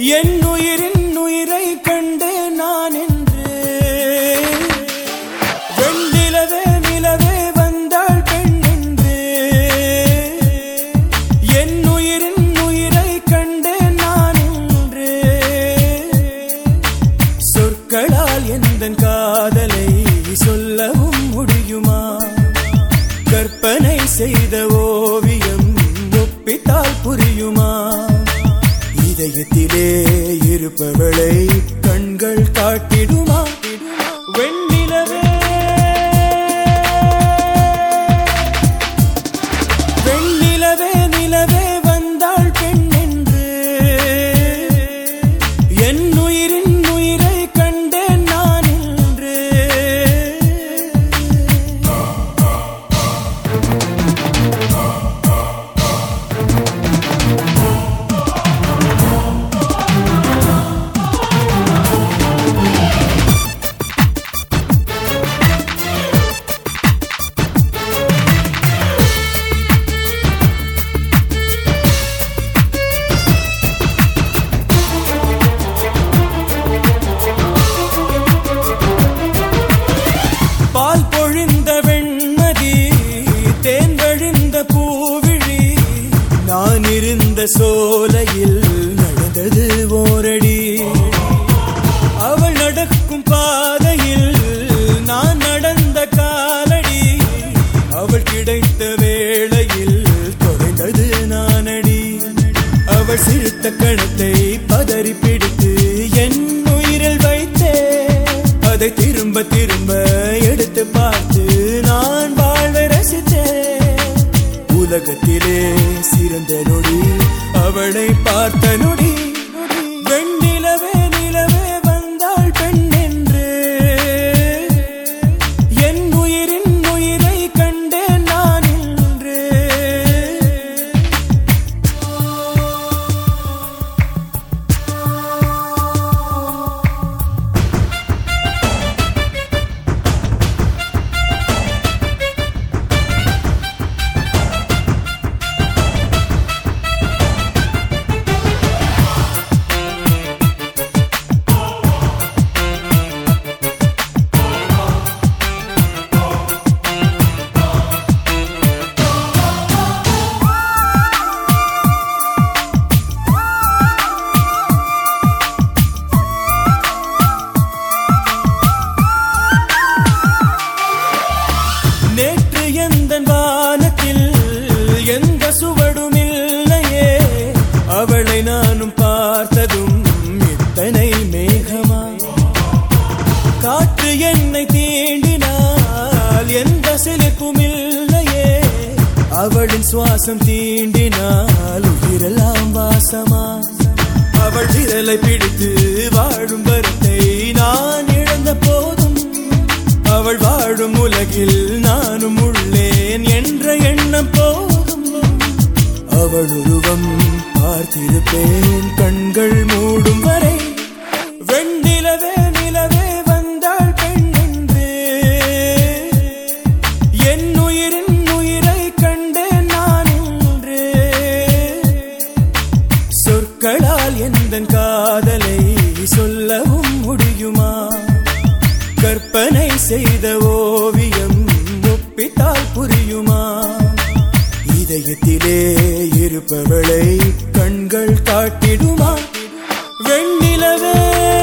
என் உயிரின் உயிரை கண்டே நான் என்று வெண்ணிலவே நிலவே வந்தாள் பெண் என்று என் உயிரின் உயிரை கண்டே நான் என்று சொற்களால் எந்தன் காதலை சொல்லவும் முடியுமா? கற்பனை செய்த ஓவியம் ஒப்பித்தால் புரியுமா? இதயத்திலே இருப்பவளை கண்கள் காட்டிடுமா? வெண்ணிலவே வெண்ணிலவே நிலவே வந்தாள் பெண் என்று என் உயிரின் உயிரை கண்டேன் நான் என்று. பால் பொழிந்த வெண்மதி தேன் வழிந்த பூவிழி நான் இருந்த சோலையில் நடந்தது ஓரடி. அவள் நடக்கும் பாதையில் நான் நடந்த காலடி. அவள் கிடைத்த வேளையில் தொலைந்தது நானடி. அவள் சிறுத்த கணத்தை பதறி பிடித்து என் உயிரில் வைத்தே அதை திரும்ப திரும்ப எடுத்து பார்த்து நான் வாழ்வை ரசித்தேன். உலகத்திலே சிறந்த நொடி அவளை பார்த்த நொடி. வெண்ணிலவே நிலவே வந்தாள் பெண் என்று என் உயிரின் உயிரை கண்டேன் நான் என்று. நேற்று எந்தன் வானத்தில் எந்த சுவடும் இல்லையே. அவளை நானும் பார்த்ததும் இத்தனை மேகமா? காற்று என்னை தீண்டினால் எந்த சிலிப்பும் இல்லையே. அவளின் சுவாசம் தீண்டினால் உயிரெல்லாம் வாசமா? அவள் விரலை பிடித்து வாழும் வரத்தை நான் இழந்த போதும் அவள் வாழும் உலகில் நானும் உள்ளேன் என்ற எண்ணம் போதும். அவள் உருவம் பார்த்திருப்பேன் கண்கள் மூடும் வரை. வெண்ணிலவே நிலவே வந்தாள் பெண் என்று என் உயிரின் உயிரை கண்டேன் நான் என்று. சொற்களால் எந்தன் காதலை சொல்லவும் முடியுமா? கற்பனை செய்த ஓவியம் ஒப்பித்தால் புரியுமா? இதயத்திலே இருப்பவளை கண்கள் காட்டிடுமா? வெண்ணிலவே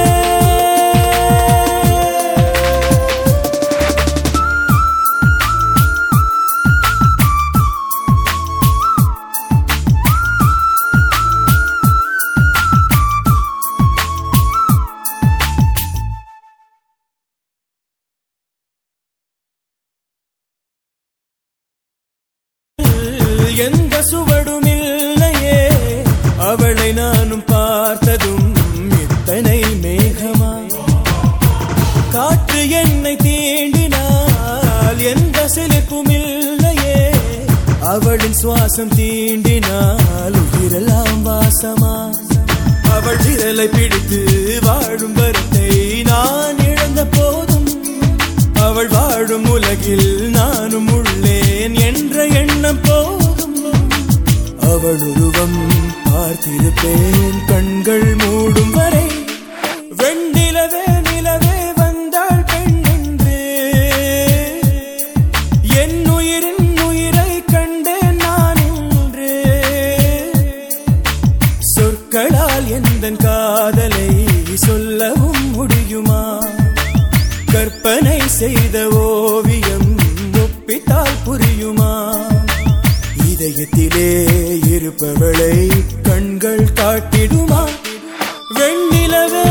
எந்த சுவடும் இல்லையே. அவளை நானும் பார்த்ததும் இத்தனை மேகமா? காற்று என்னை தீண்டினால் எந்த சிலிப்பும் இல்லையே. அவளின் சுவாசம் தீண்டினால் உயிரெல்லாம் வாசமா? அவள் விரலை பிடித்து வாழும் வரத்தை நான் இழந்த போதும் அவள் வாழும் உலகில் நானும் உள்ளேன் என்ற எண்ணம் போதும். அவள் உருவம் பார்த்திருப்பேன் கண்கள் மூடும் வரை. வெண்ணிலவே நிலவே வந்தாள் பெண் என்று என் உயிரின் உயிரை கண்டேன் நான் என்று. சொற்களால் எந்தன் காதலை சொல்லவும் முடியுமா? கற்பனை செய்த ஓவியம் ஒப்பித்தால் புரியுமா? இதயத்திலே இருப்பவளை கண்கள் காட்டிடுமா? வெண்ணிலவே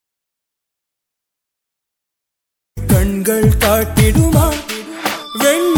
கண்கள் காட்டிடுமா? வெண்